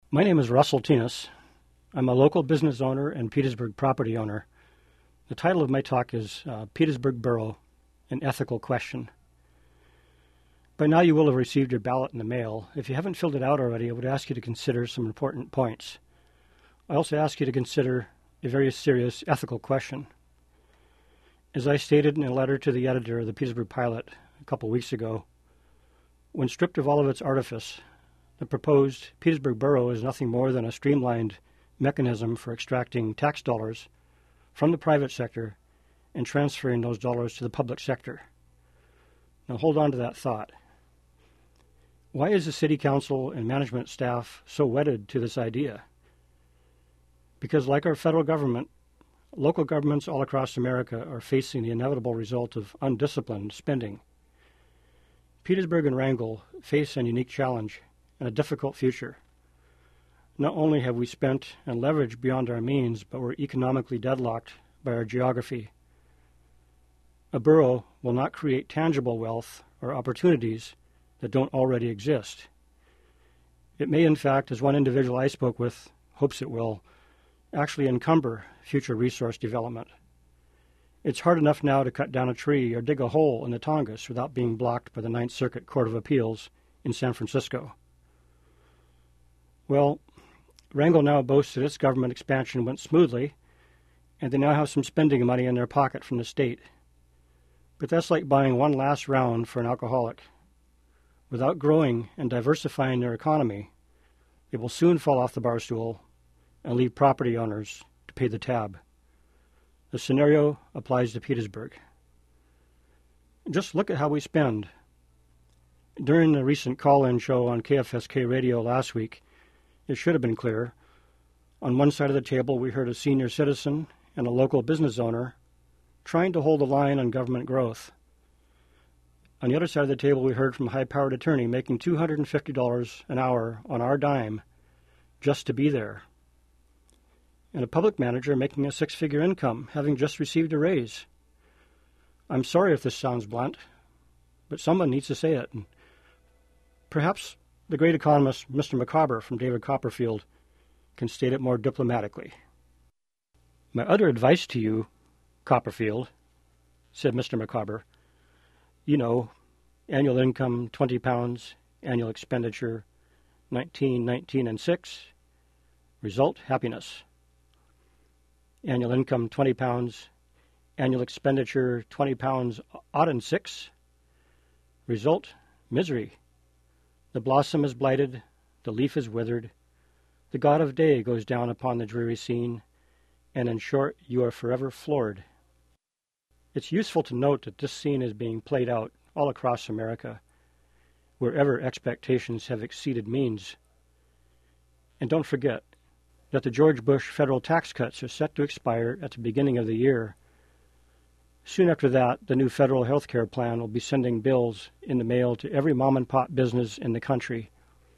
My name is Russell Tinas. I'm a local business owner and Petersburg property owner. The title of my talk is Petersburg Borough, an Ethical Question. By now you will have received your ballot in the mail. If you haven't filled it out already, I would ask you to consider some important points. I also ask you to consider a very serious ethical question. As I stated in a letter to the editor of the Petersburg Pilot a couple weeks ago, when stripped of all of its artifice, the proposed Petersburg Borough is nothing more than a streamlined mechanism for extracting tax dollars from the private sector and transferring those dollars to the public sector. Now hold on to that thought. Why is the City Council and management staff so wedded to this idea? Because like our federal government, local governments all across America are facing the inevitable result of undisciplined spending. Petersburg and Wrangell face a unique challenge and a difficult future. Not only have we spent and leveraged beyond our means, but we're economically deadlocked by our geography. A borough will not create tangible wealth or opportunities that don't already exist. It may, in fact, as one individual I spoke with hopes it will, actually encumber future resource development. It's hard enough now to cut down a tree or dig a hole in the Tongass without being blocked by the Ninth Circuit Court of Appeals in San Francisco. Well, Wrangell now boasts that its government expansion went smoothly, and they now have some spending money in their pocket from the state. But that's like buying one last round for an alcoholic. Without growing and diversifying their economy, they will soon fall off the bar stool and leave property owners to pay the tab. The scenario applies to Petersburg. Just look at how we spend. During the recent call-in show on KFSK radio last week, it should have been clear. On one side of the table, we heard a senior citizen and a local business owner trying to hold the line on government growth. On the other side of the table, we heard from a high-powered attorney making $250 an hour on our dime just to be there, and a public manager making a six-figure income, having just received a raise. I'm sorry if this sounds blunt, but someone needs to say it. And perhaps the great economist, Mr. Micawber from David Copperfield, can state it more diplomatically. My other advice to you, Copperfield, said Mr. Micawber, you know, annual income 20 pounds, annual expenditure 19, 19, and 6, result happiness. Annual income 20 pounds, annual expenditure 20 pounds odd and 6, result misery. The blossom is blighted, the leaf is withered, the god of day goes down upon the dreary scene, and in short, you are forever floored. It's useful to note that this scene is being played out all across America, wherever expectations have exceeded means. And don't forget that the George Bush federal tax cuts are set to expire at the beginning of the year. Soon after that, the new federal health care plan will be sending bills in the mail to every mom-and-pop business in the country.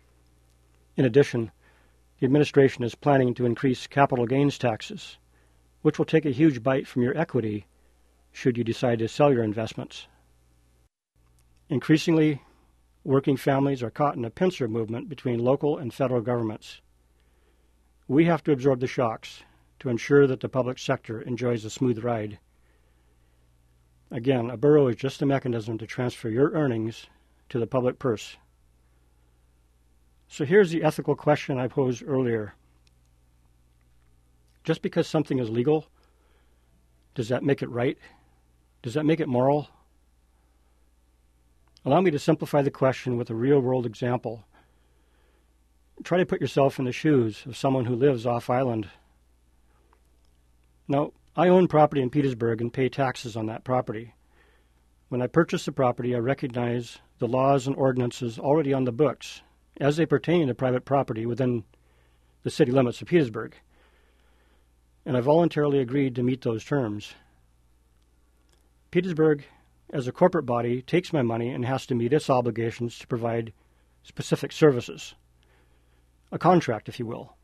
In addition, the administration is planning to increase capital gains taxes, which will take a huge bite from your equity should you decide to sell your investments. Increasingly, working families are caught in a pincer movement between local and federal governments. We have to absorb the shocks to ensure that the public sector enjoys a smooth ride. Again, a borough is just a mechanism to transfer your earnings to the public purse. So here's the ethical question I posed earlier. Just because something is legal, does that make it right? Does that make it moral? Allow me to simplify the question with a real-world example. Try to put yourself in the shoes of someone who lives off-island. Now, I own property in Petersburg and pay taxes on that property. When I purchase the property, I recognize the laws and ordinances already on the books as they pertain to private property within the city limits of Petersburg, and I voluntarily agreed to meet those terms. Petersburg, as a corporate body, takes my money and has to meet its obligations to provide specific services, a contract, if you will.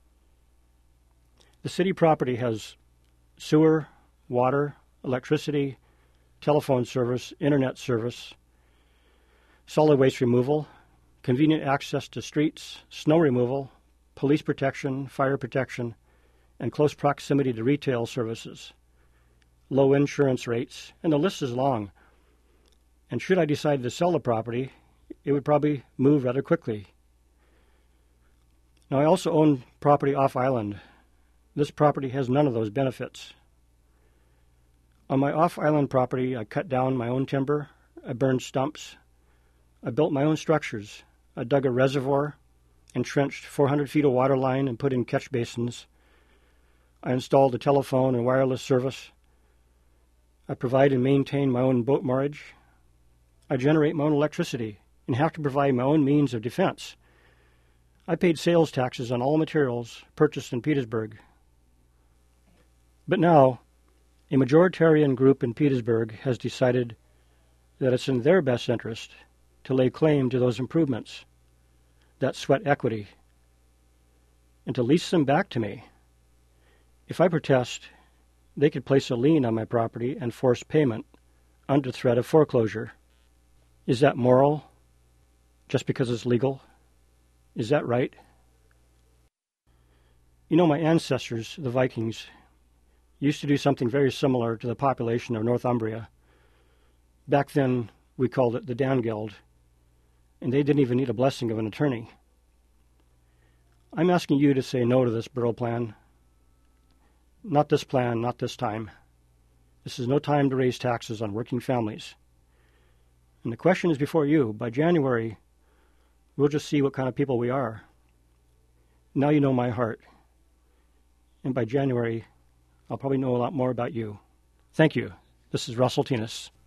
The city property has sewer, water, electricity, telephone service, internet service, solid waste removal, convenient access to streets, snow removal, police protection, fire protection, and close proximity to retail services, low insurance rates, and the list is long. And should I decide to sell the property, it would probably move rather quickly. Now, I also own property off-island. This property has none of those benefits. On my off-island property, I cut down my own timber, I burned stumps, I built my own structures, I dug a reservoir, entrenched 400 feet of water line and put in catch basins. I installed a telephone and wireless service. I provide and maintain my own boat moorage. I generate my own electricity and have to provide my own means of defense. I paid sales taxes on all materials purchased in Petersburg. But now, a majoritarian group in Petersburg has decided that it's in their best interest to lay claim to those improvements, that sweat equity, and to lease them back to me. If I protest, they could place a lien on my property and force payment under threat of foreclosure. Is that moral? Just because it's legal? Is that right? You know, my ancestors, the Vikings, used to do something very similar to the population of Northumbria. Back then, we called it the Danegeld, and they didn't even need a blessing of an attorney. I'm asking you to say no to this borough plan. Not this plan, not this time. This is no time to raise taxes on working families. And the question is before you. By January, we'll just see what kind of people we are. Now you know my heart. And by January, I'll probably know a lot more about you. Thank you. This is Russell Tinas.